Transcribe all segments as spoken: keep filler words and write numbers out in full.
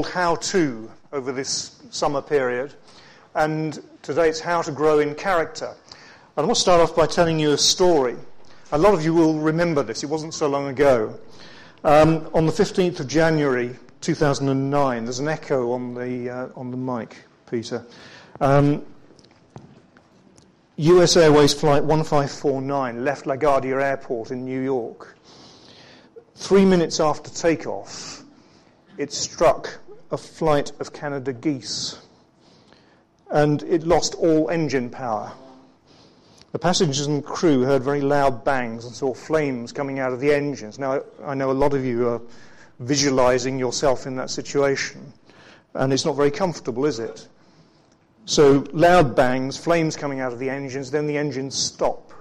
called How To over this summer period, and today it's How to Grow in Character. I want to start off by telling you a story. A lot of you will remember this, it wasn't so long ago. Um, on the fifteenth of January two thousand nine, there's an echo on the uh, on the mic, Peter. Um, U S Airways Flight one five four nine left LaGuardia Airport in New York. Three minutes after takeoff, it struck a flight of Canada geese, and it lost all engine power. The passengers and crew heard very loud bangs and saw flames coming out of the engines. Now, I know a lot of you are visualizing yourself in that situation, and it's not very comfortable, is it? So, loud bangs, flames coming out of the engines, then the engines stop.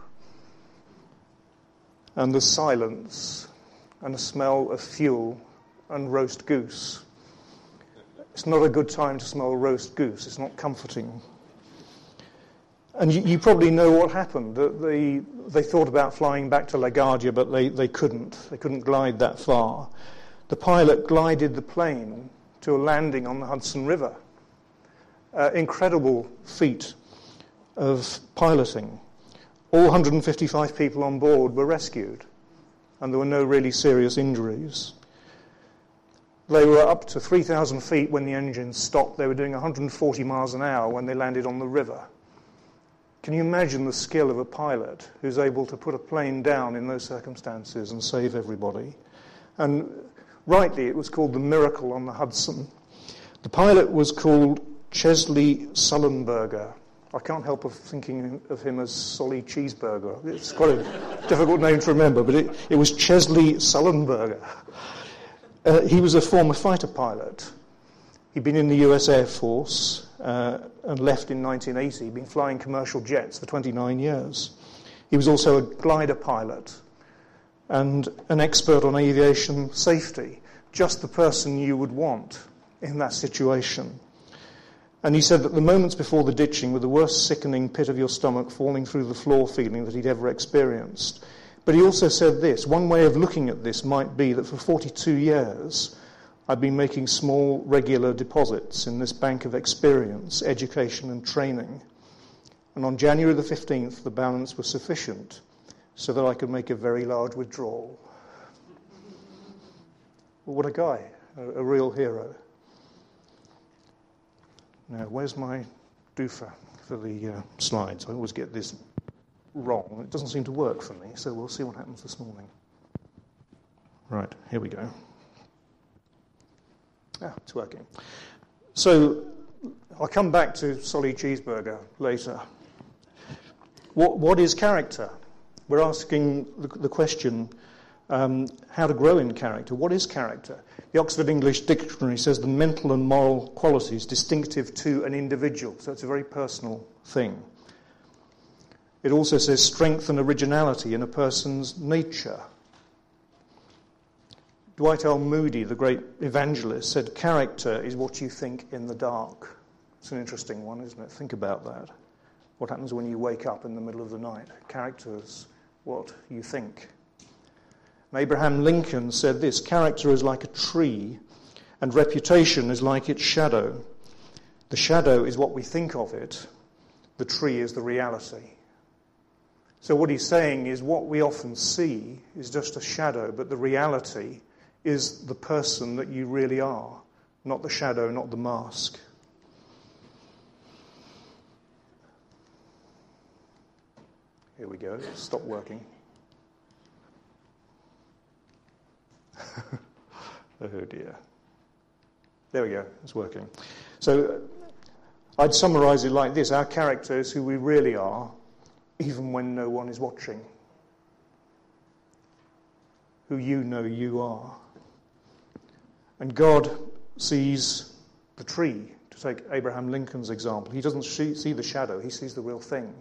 And there's silence, and a smell of fuel and roast goose. It's not a good time to smell roast goose. It's not comforting. And you, you probably know what happened. They, they thought about flying back to LaGuardia, but they, they couldn't. They couldn't glide that far. The pilot glided the plane to a landing on the Hudson River. Uh, incredible feat of piloting. All one hundred fifty-five people on board were rescued, and there were no really serious injuries. They were up to three thousand feet when the engines stopped. They were doing one hundred forty miles an hour when they landed on the river. Can you imagine the skill of a pilot who's able to put a plane down in those circumstances and save everybody? And rightly, it was called the Miracle on the Hudson. The pilot was called Chesley Sullenberger. I can't help of thinking of him as Solly Cheeseburger. It's quite a difficult name to remember, but it, it was Chesley Sullenberger. Uh, he was a former fighter pilot. He'd been in the U S Air Force uh, and left in nineteen eighty. He'd been flying commercial jets for twenty-nine years. He was also a glider pilot and an expert on aviation safety, just the person you would want in that situation. And he said that the moments before the ditching were the worst sickening pit of your stomach falling through the floor feeling that he'd ever experienced. But he also said this: one way of looking at this might be that for forty-two years I've been making small, regular deposits in this bank of experience, education and training. And on January the fifteenth, the balance was sufficient so that I could make a very large withdrawal. Well, what a guy, a, a real hero. Now, where's my doofer for the uh, slides? I always get this wrong. It doesn't seem to work for me, so we'll see what happens this morning. Right, here we go. Ah, it's working. So, I'll come back to Solly Cheeseburger later. What, what is character? We're asking the, the question, um, how to grow in character. What is character? The Oxford English Dictionary says the mental and moral qualities distinctive to an individual. So it's a very personal thing. It also says strength and originality in a person's nature. Dwight L. Moody, the great evangelist, said character is what you think in the dark. It's an interesting one, isn't it? Think about that. What happens when you wake up in the middle of the night? Character is what you think. And Abraham Lincoln said this: character is like a tree, and reputation is like its shadow. The shadow is what we think of it. The tree is the reality. So what he's saying is what we often see is just a shadow, but the reality is the person that you really are, not the shadow, not the mask. Here we go. Stop working. Oh dear. There we go. It's working. So I'd summarize it like this: our character is who we really are, even when no one is watching. Who you know you are. And God sees the tree, to take Abraham Lincoln's example. He doesn't see the shadow, he sees the real thing.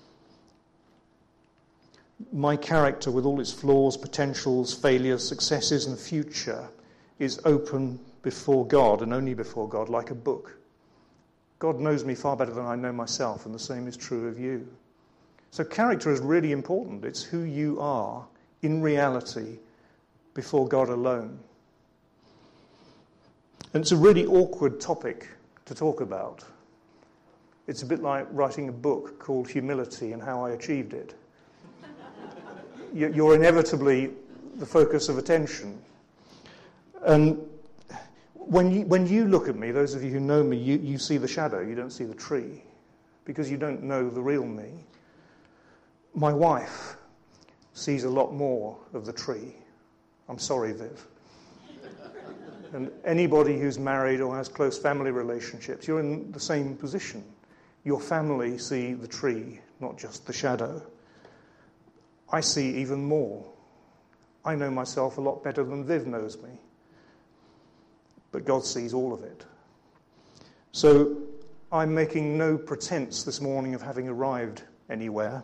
My character, with all its flaws, potentials, failures, successes and future, is open before God, and only before God, like a book. God knows me far better than I know myself, and the same is true of you. So character is really important. It's who you are in reality before God alone. And it's a really awkward topic to talk about. It's a bit like writing a book called Humility and How I Achieved It. You're inevitably the focus of attention. And when you, when you look at me, those of you who know me, you, you see the shadow, you don't see the tree, because you don't know the real me. My wife sees a lot more of the tree. I'm sorry, Viv. And anybody who's married or has close family relationships, you're in the same position. Your family see the tree, not just the shadow. I see even more. I know myself a lot better than Viv knows me. But God sees all of it. So I'm making no pretense this morning of having arrived anywhere.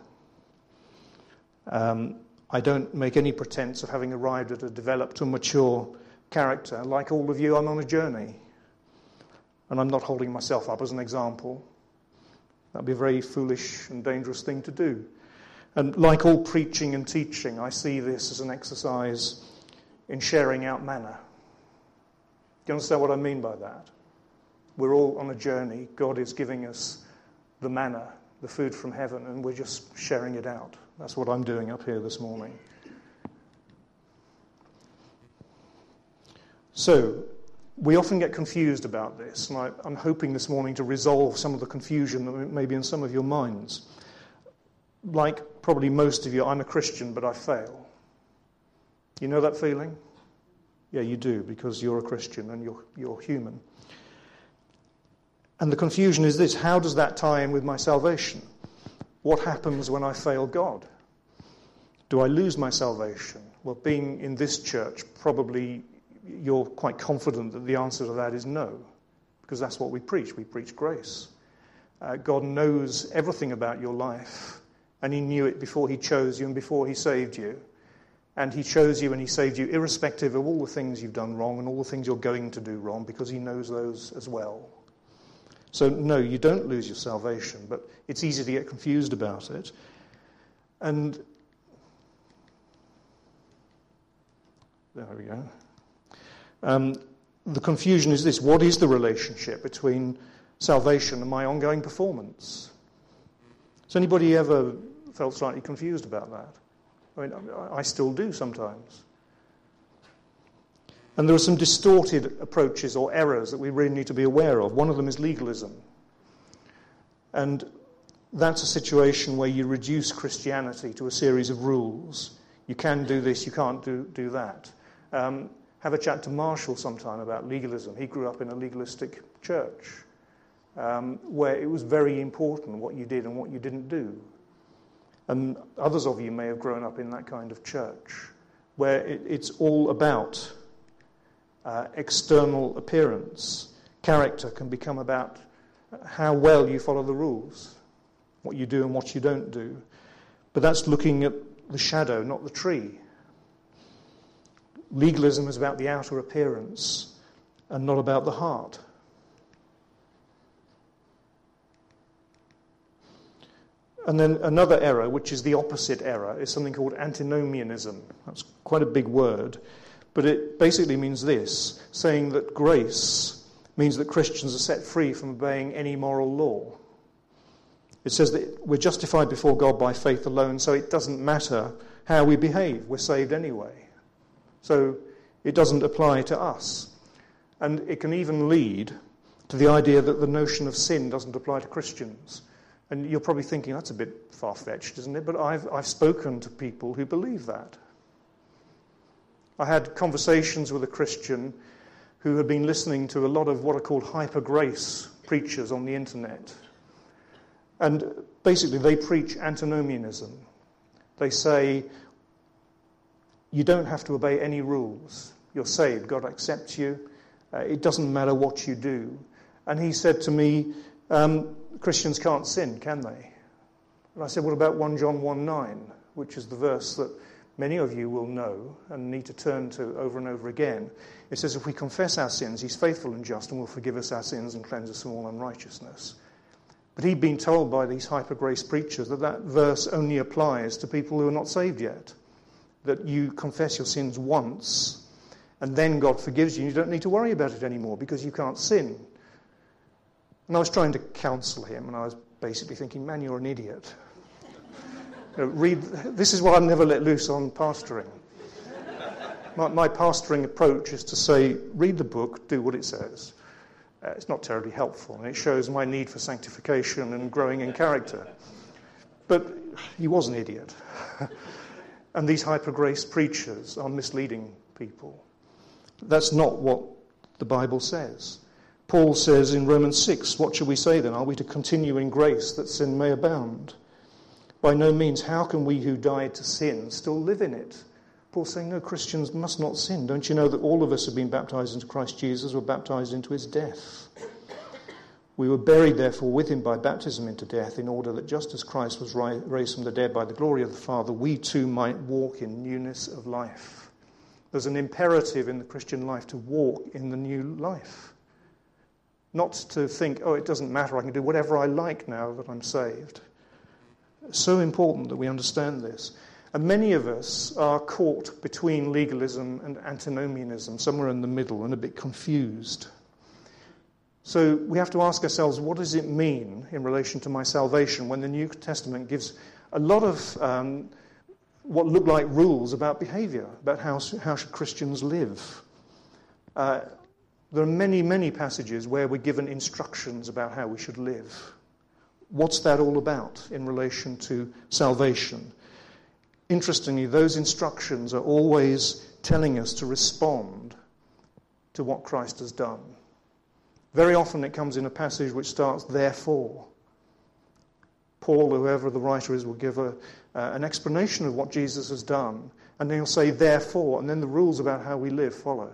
Um, I don't make any pretense of having arrived at a developed and mature character. Like all of you, I'm on a journey. And I'm not holding myself up as an example. That would be a very foolish and dangerous thing to do. And like all preaching and teaching, I see this as an exercise in sharing out manna. Do you understand what I mean by that? We're all on a journey. God is giving us the manna, the food from heaven, and we're just sharing it out. That's what I'm doing up here this morning. So, we often get confused about this, and I, I'm hoping this morning to resolve some of the confusion that may be in some of your minds. Like probably most of you, I'm a Christian, but I fail. You know that feeling? Yeah, you do, because you're a Christian and you're, you're human. And the confusion is this: how does that tie in with my salvation? What happens when I fail God? Do I lose my salvation? Well, being in this church, probably you're quite confident that the answer to that is no, because that's what we preach. We preach grace. Uh, God knows everything about your life, and he knew it before he chose you and before he saved you. And he chose you and he saved you irrespective of all the things you've done wrong and all the things you're going to do wrong, because he knows those as well. So no, you don't lose your salvation, but it's easy to get confused about it. And there we go. Um, the confusion is this: what is the relationship between salvation and my ongoing performance? Has anybody ever felt slightly confused about that? I mean, I still do sometimes. And there are some distorted approaches or errors that we really need to be aware of. One of them is legalism. And that's a situation where you reduce Christianity to a series of rules. You can do this, you can't do, do that. Um, have a chat to Marshall sometime about legalism. He grew up in a legalistic church um, where it was very important what you did and what you didn't do. And others of you may have grown up in that kind of church where it, it's all about uh, external appearance. Character can become about how well you follow the rules, what you do and what you don't do. But that's looking at the shadow, not the tree. Legalism is about the outer appearance and not about the heart. And then another error, which is the opposite error, is something called antinomianism. That's quite a big word. But it basically means this: saying that grace means that Christians are set free from obeying any moral law. It says that we're justified before God by faith alone, so it doesn't matter how we behave. We're saved anyway. So it doesn't apply to us. And it can even lead to the idea that the notion of sin doesn't apply to Christians. And you're probably thinking, that's a bit far-fetched, isn't it? But I've, I've spoken to people who believe that. I had conversations with a Christian who had been listening to a lot of what are called hyper-grace preachers on the internet. And basically they preach antinomianism. They say, you don't have to obey any rules. You're saved. God accepts you. Uh, it doesn't matter what you do. And he said to me, um, Christians can't sin, can they? And I said, what about First John one nine, which is the verse that many of you will know and need to turn to over and over again. It says, if we confess our sins, he's faithful and just and will forgive us our sins and cleanse us from all unrighteousness. But he'd been told by these hyper-grace preachers that that verse only applies to people who are not saved yet. That you confess your sins once, And then God forgives you, and you don't need to worry about it anymore because you can't sin. And I was trying to counsel him, and I was basically thinking, man, you're an idiot. You know, read. This is why I never let loose on pastoring. My, my pastoring approach is to say, read the book, do what it says. Uh, it's not terribly helpful, and it shows my need for sanctification and growing in character. But he was an idiot. And these hyper-grace preachers are misleading people. That's not what the Bible says. Paul says in Romans six, what shall we say then? Are we to continue in grace that sin may abound? By no means. How can we who died to sin still live in it? Paul's saying, no, Christians must not sin. Don't you know that all of us have been baptized into Christ Jesus, were baptized into his death? We were buried, therefore, with him by baptism into death, in order that just as Christ was raised from the dead by the glory of the Father, we too might walk in newness of life. There's an imperative in the Christian life to walk in the new life. Not to think, oh, it doesn't matter, I can do whatever I like now that I'm saved. It's so important that we understand this. And many of us are caught between legalism and antinomianism, somewhere in the middle, and a bit confused. So we have to ask ourselves, what does it mean in relation to my salvation when the New Testament gives a lot of um, what look like rules about behavior, about how, how should Christians live? Uh, there are many, many passages where we're given instructions about how we should live. What's that all about in relation to salvation? Interestingly, those instructions are always telling us to respond to what Christ has done. Very often it comes in a passage which starts, therefore. Paul, whoever the writer is, will give a, uh, an explanation of what Jesus has done, and then he'll say, therefore, and then the rules about how we live follow.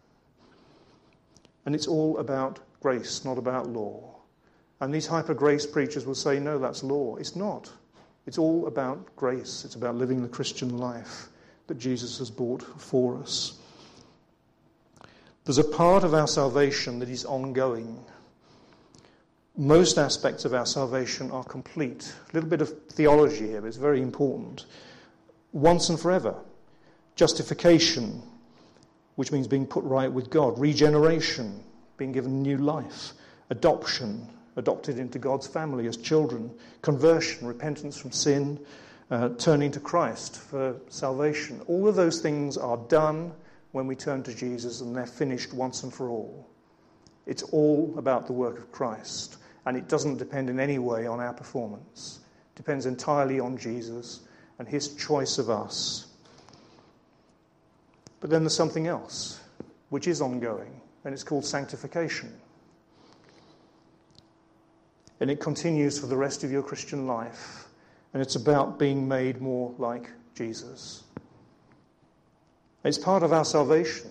And it's all about grace, not about law. And these hyper-grace preachers will say, no, that's law. It's not. It's all about grace. It's about living the Christian life that Jesus has bought for us. There's a part of our salvation that is ongoing. Most aspects of our salvation are complete. A little bit of theology here, but it's very important. Once and forever. Justification, which means being put right with God. Regeneration, being given new life. Adoption, adopted into God's family as children. Conversion, repentance from sin. Uh, turning to Christ for salvation. All of those things are done when we turn to Jesus, and they're finished once and for all. It's all about the work of Christ, and it doesn't depend in any way on our performance. It depends entirely on Jesus and his choice of us. But then there's something else, which is ongoing, and it's called sanctification. And it continues for the rest of your Christian life, and it's about being made more like Jesus. It's part of our salvation,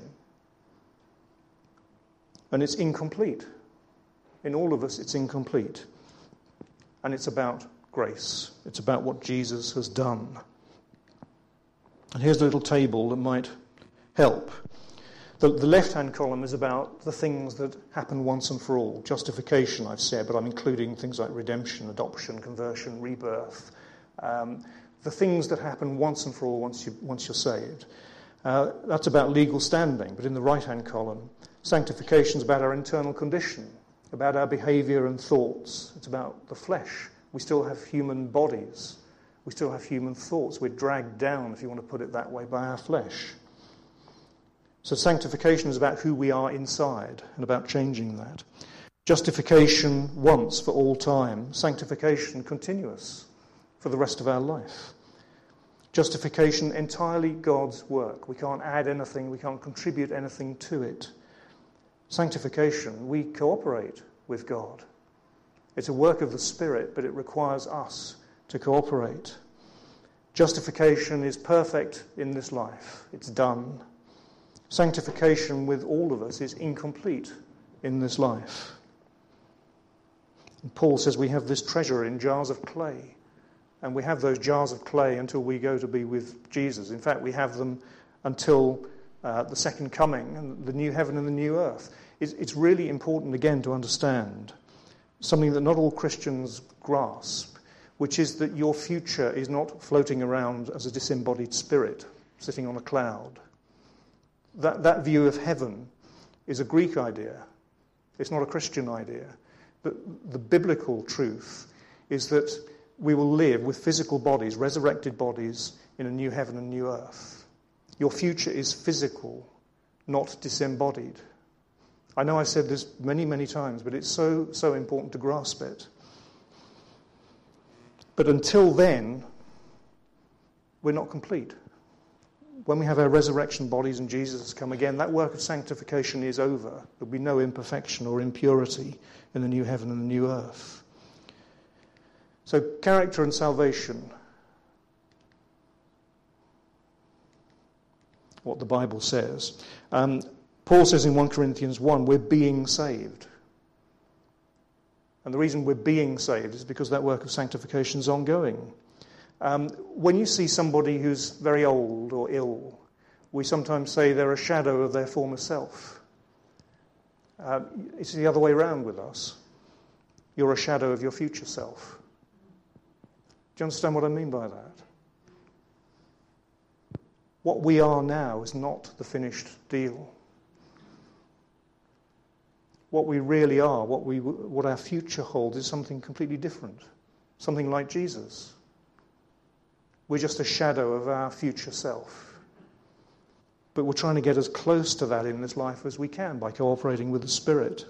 and it's incomplete. In all of us, it's incomplete. And it's about grace. It's about what Jesus has done. And here's a little table that might help. The, the left-hand column is about the things that happen once and for all. Justification, I've said, but I'm including things like redemption, adoption, conversion, rebirth. Um, the things that happen once and for all once, you, once you're saved. Uh, that's about legal standing, but in the right-hand column, sanctification is about our internal condition, about our behaviour and thoughts. It's about the flesh. We still have human bodies. We still have human thoughts. We're dragged down, if you want to put it that way, by our flesh. So sanctification is about who we are inside and about changing that. Justification once for all time. Sanctification continuous for the rest of our life. Justification, entirely God's work. We can't add anything, we can't contribute anything to it. Sanctification, we cooperate with God. It's a work of the Spirit, but it requires us to cooperate. Justification is perfect in this life. It's done. Sanctification with all of us is incomplete in this life. And Paul says we have this treasure in jars of clay. And we have those jars of clay until we go to be with Jesus. In fact, we have them until uh, the second coming and the new heaven and the new earth. It's, it's really important, again, to understand something that not all Christians grasp, which is that your future is not floating around as a disembodied spirit sitting on a cloud. That, that view of heaven is a Greek idea. It's not a Christian idea. But the biblical truth is that we will live with physical bodies, resurrected bodies, in a new heaven and new earth. Your future is physical, not disembodied. I know I've said this many, many times, but it's so, so important to grasp it. But until then, we're not complete. When we have our resurrection bodies and Jesus has come again, that work of sanctification is over. There'll be no imperfection or impurity in the new heaven and the new earth. So character and salvation. What the Bible says. Um, Paul says in First Corinthians one, we're being saved. And the reason we're being saved is because that work of sanctification is ongoing. Um, when you see somebody who's very old or ill, we sometimes say they're a shadow of their former self. Uh, it's the other way around with us. You're a shadow of your future self. Do you understand what I mean by that? What we are now is not the finished deal. What we really are, what we, what our future holds, is something completely different. Something like Jesus. We're just a shadow of our future self. But we're trying to get as close to that in this life as we can by cooperating with the Spirit.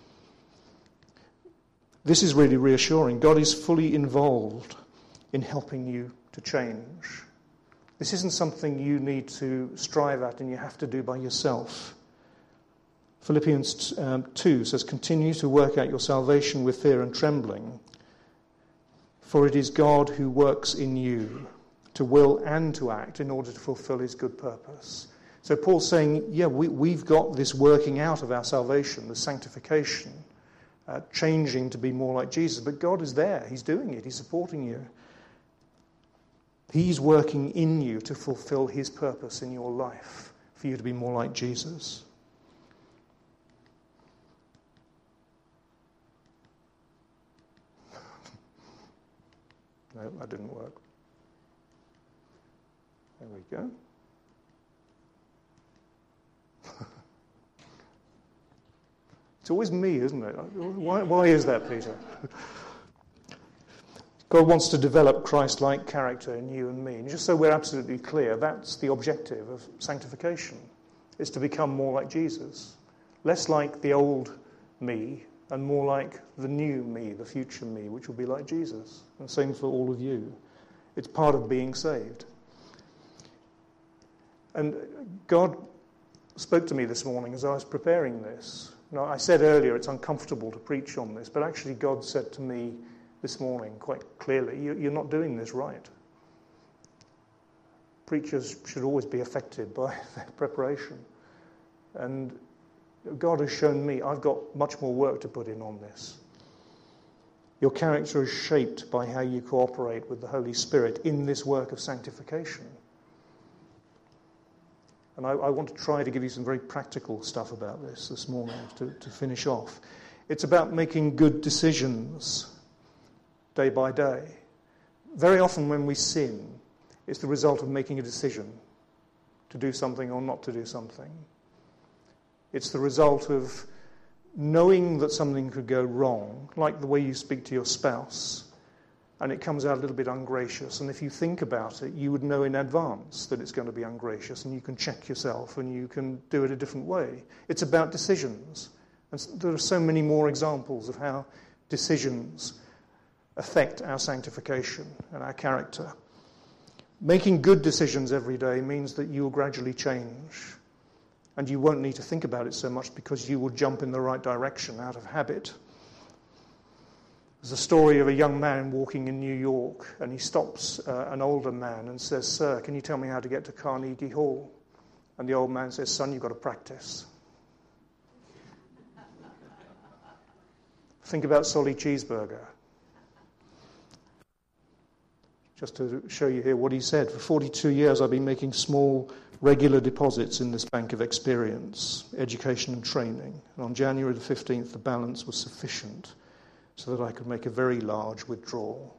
This is really reassuring. God is fully involved in helping you to change. This isn't something you need to strive at and you have to do by yourself. Philippians um, two says, continue to work out your salvation with fear and trembling, for it is God who works in you to will and to act in order to fulfill his good purpose. So Paul's saying, yeah, we, we've got this working out of our salvation, the sanctification, uh, changing to be more like Jesus. But God is there. He's doing it. He's supporting you. He's working in you to fulfill his purpose in your life, for you to be more like Jesus. No, that didn't work. There we go. It's always me, isn't it? Why, why is that, Peter? God wants to develop Christ-like character in you and me. And just so we're absolutely clear, that's the objective of sanctification, is to become more like Jesus. Less like the old me and more like the new me, the future me, which will be like Jesus. And same for all of you. It's part of being saved. And God spoke to me this morning as I was preparing this. Now, I said earlier it's uncomfortable to preach on this, but actually God said to me this morning quite clearly, you're not doing this right. Preachers should always be affected by their preparation. And God has shown me I've got much more work to put in on this. Your character is shaped by how you cooperate with the Holy Spirit in this work of sanctification. And I, I want to try to give you some very practical stuff about this this morning to, to finish off. It's about making good decisions day by day. Very often when we sin, it's the result of making a decision to do something or not to do something. It's the result of knowing that something could go wrong, like the way you speak to your spouse, and it comes out a little bit ungracious. And if you think about it, you would know in advance that it's going to be ungracious, and you can check yourself and you can do it a different way. It's about decisions. And there are so many more examples of how decisions affect our sanctification and our character. Making good decisions every day means that you will gradually change, and you won't need to think about it so much because you will jump in the right direction out of habit. There's a story of a young man walking in New York, and he stops uh, an older man and says, "Sir, can you tell me how to get to Carnegie Hall?" And the old man says, "Son, you've got to practice." Think about Solly Cheeseburger. Just to show you here what he said. For forty-two years I've been making small, regular deposits in this bank of experience, education and training. And on January the fifteenth, the balance was sufficient so that I could make a very large withdrawal.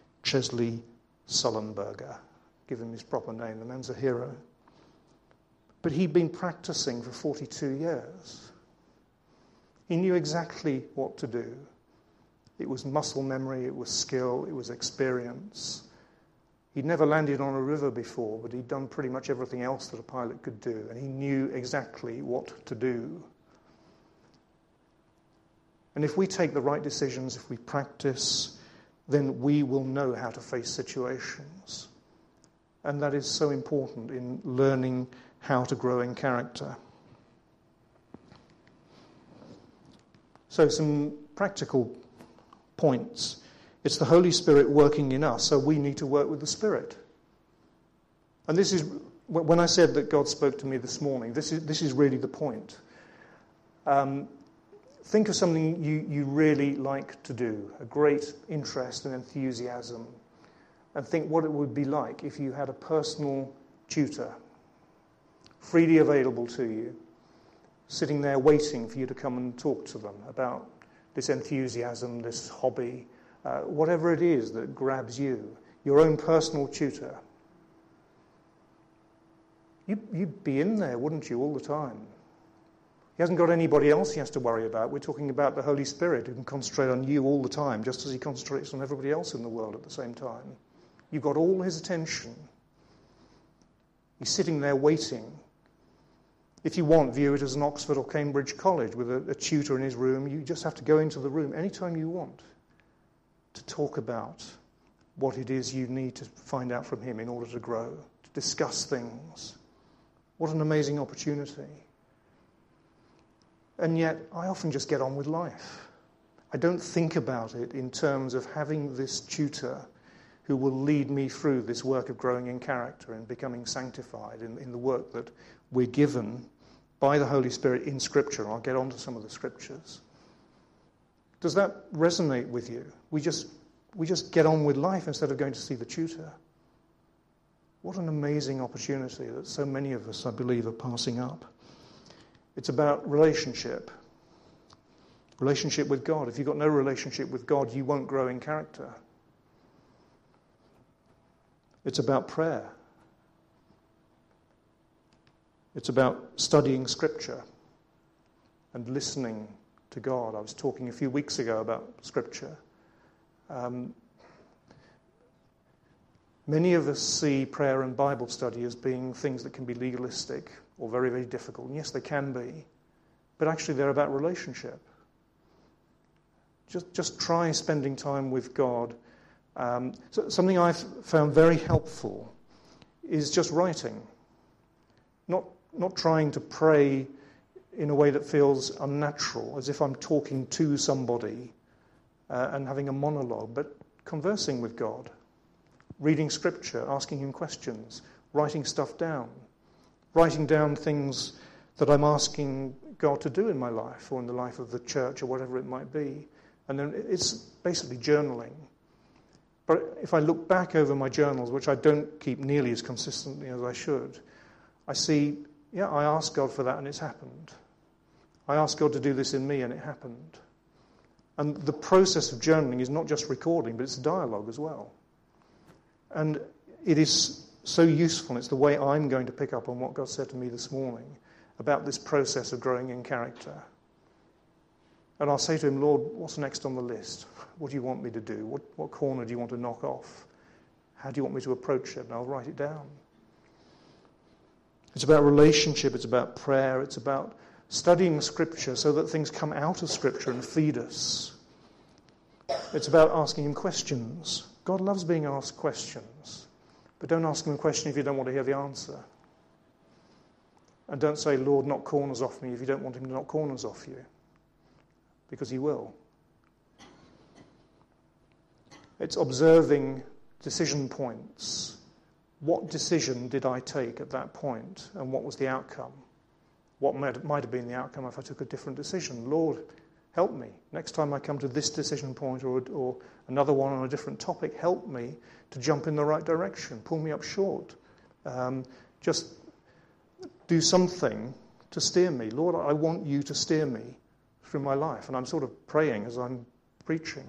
Chesley Sullenberger. Give him his proper name. The man's a hero. But he'd been practicing for forty-two years. He knew exactly what to do. It was muscle memory, it was skill, it was experience. He'd never landed on a river before, but he'd done pretty much everything else that a pilot could do, and he knew exactly what to do. And if we take the right decisions, if we practice, then we will know how to face situations. And that is so important in learning how to grow in character. So some practical points. It's the Holy Spirit working in us, so we need to work with the Spirit. And this is, when I said that God spoke to me this morning, this is this is really the point. Um, think of something you, you really like to do, a great interest and enthusiasm, and think what it would be like if you had a personal tutor, freely available to you, sitting there waiting for you to come and talk to them about this enthusiasm, this hobby, uh, whatever it is that grabs you, your own personal tutor. You, you'd be in there, wouldn't you, all the time? He hasn't got anybody else he has to worry about. We're talking about the Holy Spirit who can concentrate on you all the time, just as he concentrates on everybody else in the world at the same time. You've got all his attention. He's sitting there waiting. If you want, view it as an Oxford or Cambridge college with a, a tutor in his room. You just have to go into the room anytime you want to talk about what it is you need to find out from him in order to grow, to discuss things. What an amazing opportunity. And yet, I often just get on with life. I don't think about it in terms of having this tutor who will lead me through this work of growing in character and becoming sanctified in, in the work that we're given by the Holy Spirit in Scripture. I'll get on to some of the Scriptures. Does that resonate with you? We just we just get on with life instead of going to see the tutor. What an amazing opportunity that so many of us, I believe, are passing up. It's about relationship. Relationship with God. If you've got no relationship with God, you won't grow in character. It's about prayer. It's about studying Scripture and listening to God. I was talking a few weeks ago about Scripture. Um, many of us see prayer and Bible study as being things that can be legalistic or very, very difficult. And yes, they can be. But actually, they're about relationship. Just, just try spending time with God. Um, so something I've found very helpful is just writing. Not not trying to pray in a way that feels unnatural, as if I'm talking to somebody uh, and having a monologue, but conversing with God, reading Scripture, asking him questions, writing stuff down, writing down things that I'm asking God to do in my life or in the life of the church or whatever it might be. And then it's basically journaling. But if I look back over my journals, which I don't keep nearly as consistently as I should, I see, yeah, I asked God for that and it's happened. I asked God to do this in me and it happened. And the process of journaling is not just recording, but it's dialogue as well. And it is so useful. It's the way I'm going to pick up on what God said to me this morning about this process of growing in character. And I'll say to him, Lord, what's next on the list? What do you want me to do? What, what corner do you want to knock off? How do you want me to approach it? And I'll write it down. It's about relationship. It's about prayer. It's about studying Scripture so that things come out of Scripture and feed us. It's about asking him questions. God loves being asked questions. But don't ask him a question if you don't want to hear the answer. And don't say, Lord, knock corners off me if you don't want him to knock corners off you. Because he will. It's observing decision points. What decision did I take at that point, and what was the outcome? What might, might have been the outcome if I took a different decision? Lord, help me. Next time I come to this decision point or, or another one on a different topic, help me to jump in the right direction. Pull me up short. Um, just do something to steer me. Lord, I want you to steer me through my life. And I'm sort of praying as I'm preaching.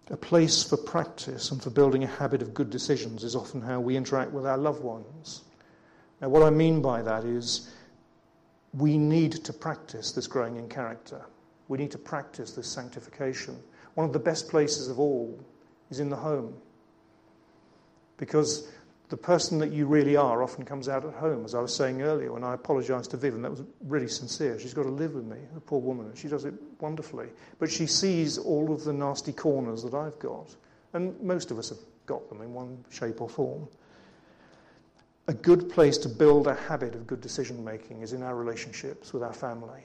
A place for practice and for building a habit of good decisions is often how we interact with our loved ones. Now, what I mean by that is we need to practice this growing in character. We need to practice this sanctification. One of the best places of all is in the home, because the person that you really are often comes out at home, as I was saying earlier when I apologised to Viv, and that was really sincere. She's got to live with me, a poor woman, and she does it wonderfully. But she sees all of the nasty corners that I've got, and most of us have got them in one shape or form. A good place to build a habit of good decision-making is in our relationships with our family.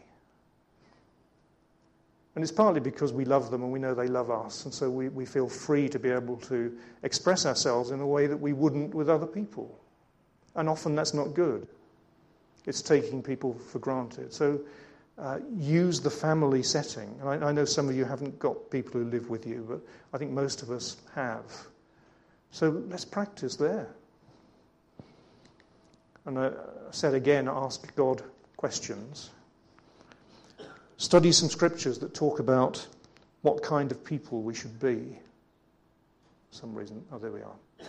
And it's partly because we love them and we know they love us, and so we, we feel free to be able to express ourselves in a way that we wouldn't with other people. And often that's not good. It's taking people for granted. So uh, use the family setting. And I, I know some of you haven't got people who live with you, but I think most of us have. So let's practice there. And I said again, ask God questions. Study some scriptures that talk about what kind of people we should be. For some reason, oh, there we are.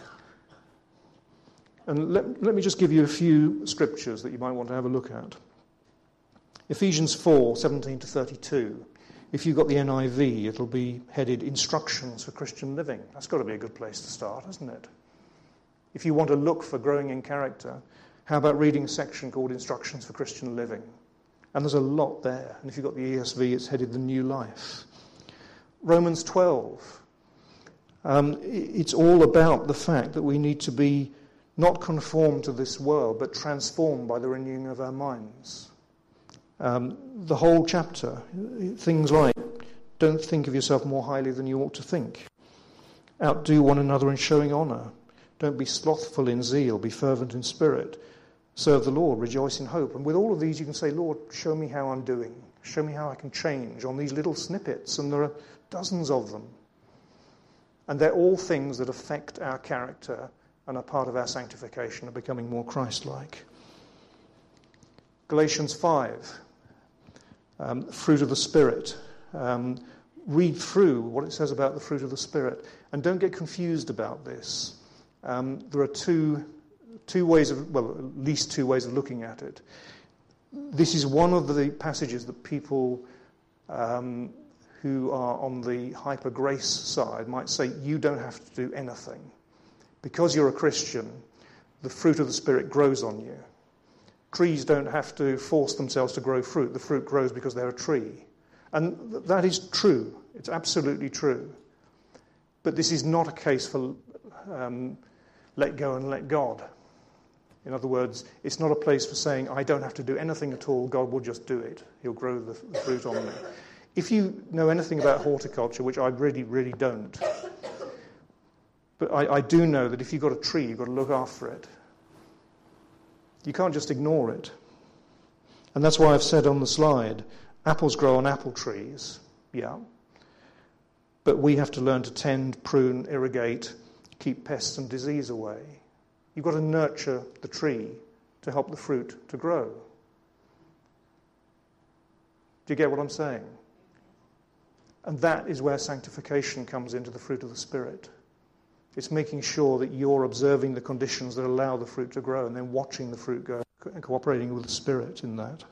And let, let me just give you a few scriptures that you might want to have a look at. Ephesians four, seventeen to thirty-two. If you've got the N I V, it'll be headed Instructions for Christian Living. That's got to be a good place to start, hasn't it? If you want to look for growing in character, how about reading a section called Instructions for Christian Living? And there's a lot there. And if you've got the E S V, it's headed The New Life. Romans twelve. Um, it's all about the fact that we need to be not conformed to this world, but transformed by the renewing of our minds. Um, the whole chapter, things like, don't think of yourself more highly than you ought to think. Outdo one another in showing honour. Don't be slothful in zeal, be fervent in spirit. Serve the Lord, rejoice in hope. And with all of these you can say, Lord, show me how I'm doing. Show me how I can change on these little snippets. And there are dozens of them. And they're all things that affect our character and are part of our sanctification of becoming more Christ-like. Galatians five, um, fruit of the Spirit. Um, read through what it says about the fruit of the Spirit. And don't get confused about this. Um, there are two... Two ways of, well, at least two ways of looking at it. This is one of the passages that people um, who are on the hyper-grace side might say, you don't have to do anything. Because you're a Christian, the fruit of the Spirit grows on you. Trees don't have to force themselves to grow fruit. The fruit grows because they're a tree. And th- that is true. It's absolutely true. But this is not a case for um, let go and let God. In other words, it's not a place for saying, I don't have to do anything at all, God will just do it. He'll grow the, the fruit on me. If you know anything about horticulture, which I really, really don't, but I, I do know that if you've got a tree, you've got to look after it. You can't just ignore it. And that's why I've said on the slide, apples grow on apple trees, yeah. But we have to learn to tend, prune, irrigate, keep pests and disease away. You've got to nurture the tree to help the fruit to grow. Do you get what I'm saying? And that is where sanctification comes into the fruit of the Spirit. It's making sure that you're observing the conditions that allow the fruit to grow and then watching the fruit grow and cooperating with the Spirit in that.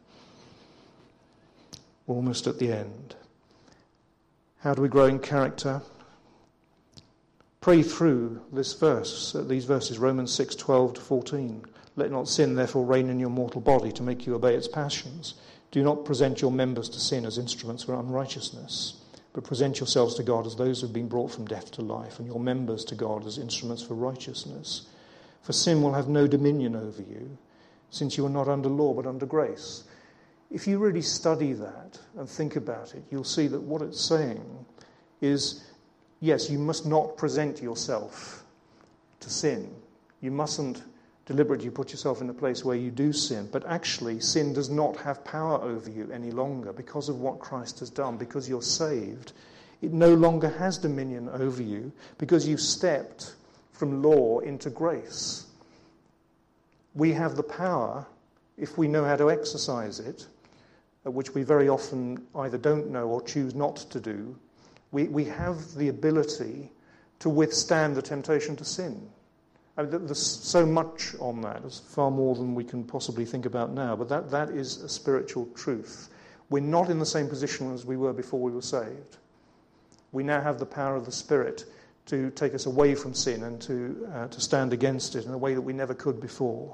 Almost at the end. How do we grow in character? Pray through this verse, these verses, Romans six, twelve to fourteen. Let not sin therefore reign in your mortal body to make you obey its passions. Do not present your members to sin as instruments for unrighteousness, but present yourselves to God as those who have been brought from death to life, and your members to God as instruments for righteousness. For sin will have no dominion over you, since you are not under law but under grace. If you really study that and think about it, you'll see that what it's saying is, yes, you must not present yourself to sin. You mustn't deliberately put yourself in a place where you do sin. But actually, sin does not have power over you any longer because of what Christ has done. Because you're saved, it no longer has dominion over you because you've stepped from law into grace. We have the power, if we know how to exercise it, which we very often either don't know or choose not to do, We, we have the ability to withstand the temptation to sin. I mean, there's so much on that. It's far more than we can possibly think about now. But that, that is a spiritual truth. We're not in the same position as we were before we were saved. We now have the power of the Spirit to take us away from sin and to, uh, to stand against it in a way that we never could before.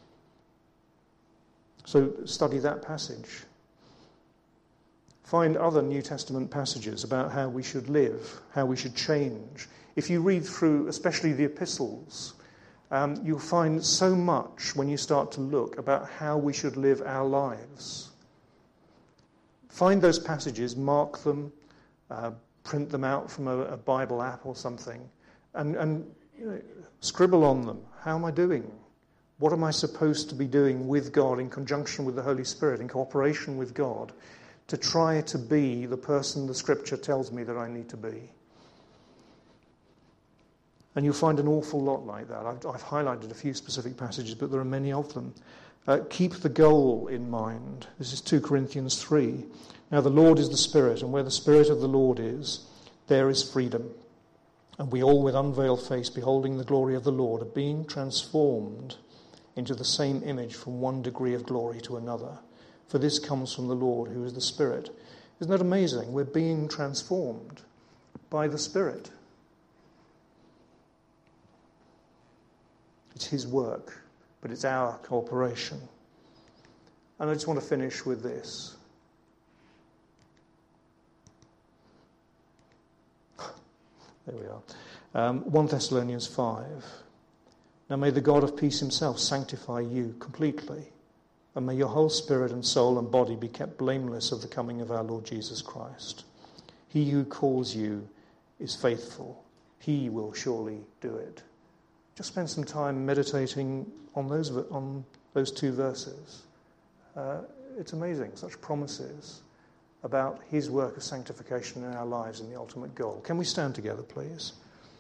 So study that passage. Find other New Testament passages about how we should live, how we should change. If you read through, especially the epistles, um, you'll find so much when you start to look about how we should live our lives. Find those passages, mark them, uh, print them out from a, a Bible app or something, and, and you know, scribble on them. How am I doing? What am I supposed to be doing with God in conjunction with the Holy Spirit, in cooperation with God, to try to be the person the Scripture tells me that I need to be? And you'll find an awful lot like that. I've, I've highlighted a few specific passages, but there are many of them. Uh, keep the goal in mind. This is two Corinthians three. Now the Lord is the Spirit, and where the Spirit of the Lord is, there is freedom. And we all with unveiled face, beholding the glory of the Lord, are being transformed into the same image from one degree of glory to another. For this comes from the Lord, who is the Spirit. Isn't that amazing? We're being transformed by the Spirit. It's his work, but it's our cooperation. And I just want to finish with this. There we are. Um, First Thessalonians five. Now may the God of peace himself sanctify you completely, and may your whole spirit and soul and body be kept blameless of the coming of our Lord Jesus Christ. He who calls you is faithful. He will surely do it. Just spend some time meditating on those on those two verses. Uh, it's amazing, such promises about his work of sanctification in our lives and the ultimate goal. Can we stand together, please?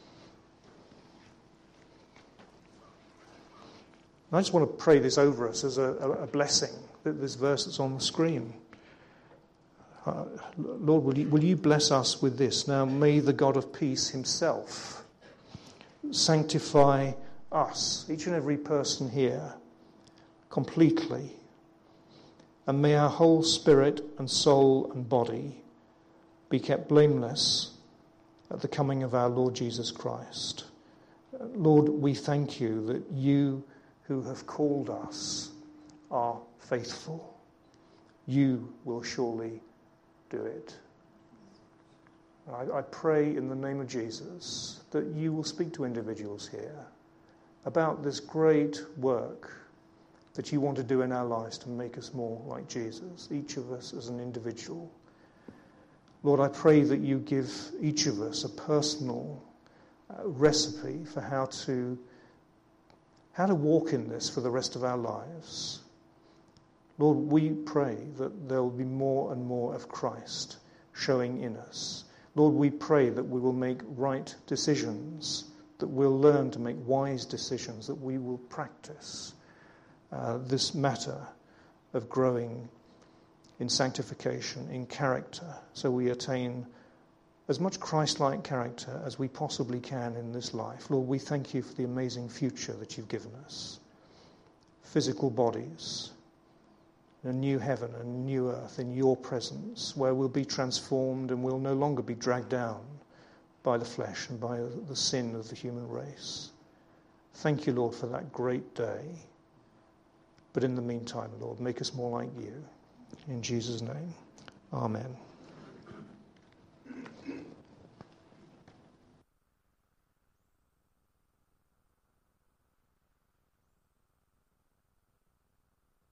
And I just want to pray this over us as a, a blessing, this verse that's on the screen. Uh, Lord, will you, will you bless us with this? Now may the God of peace himself sanctify us, each and every person here, completely. And may our whole spirit and soul and body be kept blameless at the coming of our Lord Jesus Christ. Lord, we thank you that you who have called us are faithful. You will surely do it. I, I pray in the name of Jesus that you will speak to individuals here about this great work that you want to do in our lives to make us more like Jesus, each of us as an individual. Lord, I pray that you give each of us a personal uh, recipe for how to how to walk in this for the rest of our lives. Lord, we pray that there will be more and more of Christ showing in us. Lord, we pray that we will make right decisions, that we'll learn to make wise decisions, that we will practice uh, this matter of growing in sanctification, in character, so we attain as much Christ-like character as we possibly can in this life. Lord, we thank you for the amazing future that you've given us. Physical bodies, a new heaven and a new earth in your presence, where we'll be transformed and we'll no longer be dragged down by the flesh and by the sin of the human race. Thank you, Lord, for that great day. But in the meantime, Lord, make us more like you. In Jesus' name, amen.